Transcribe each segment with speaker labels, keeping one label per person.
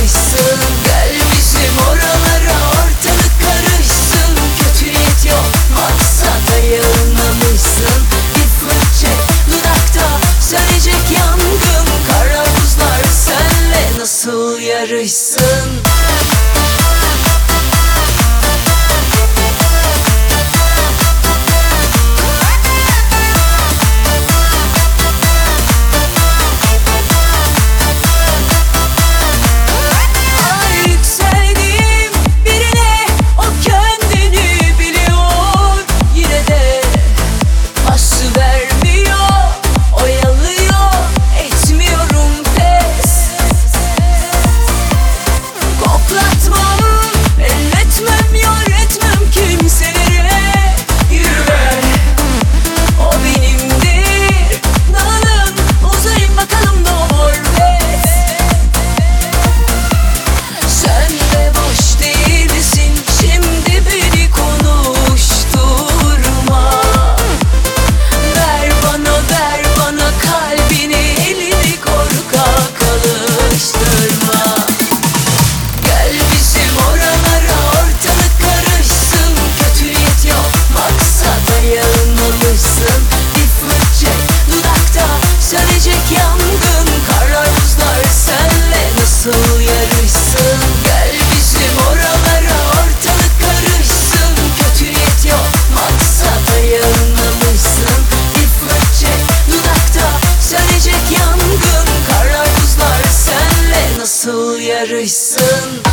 Speaker 1: yarışsın. Gel bizim oralara, ortalık karışsın. Kötü niyet yok, maksata yayınlamışsın. Bir fırt çek dudakta, sönecek yangın. Kara buzlar senle nasıl yarışsın? Yarışsın.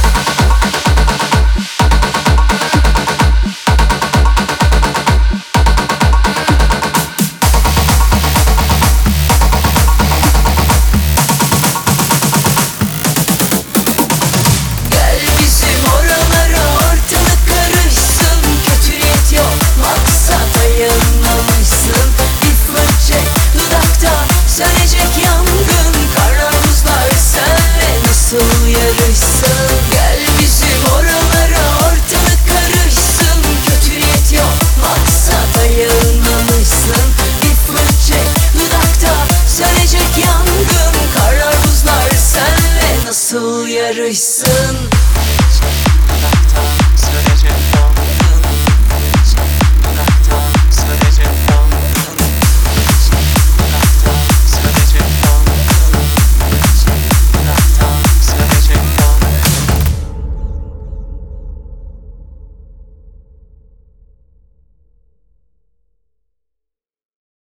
Speaker 1: Gel bizim oralara, ortalık karışsın. Kötü niyet yok, maksata yanılmışsın. Bir fırt çek dudakta, sönecek yangın. Kara buzlar senle nasıl yarışsın? Gel bizim oralara, ortalık karışsın. Kötü niyet yok, maksata yayınlamışsın. Bir fırt çek dudakta, sönecek yangın. Kara buzlar senle nasıl yarışsın?
Speaker 2: Dudakta sönecek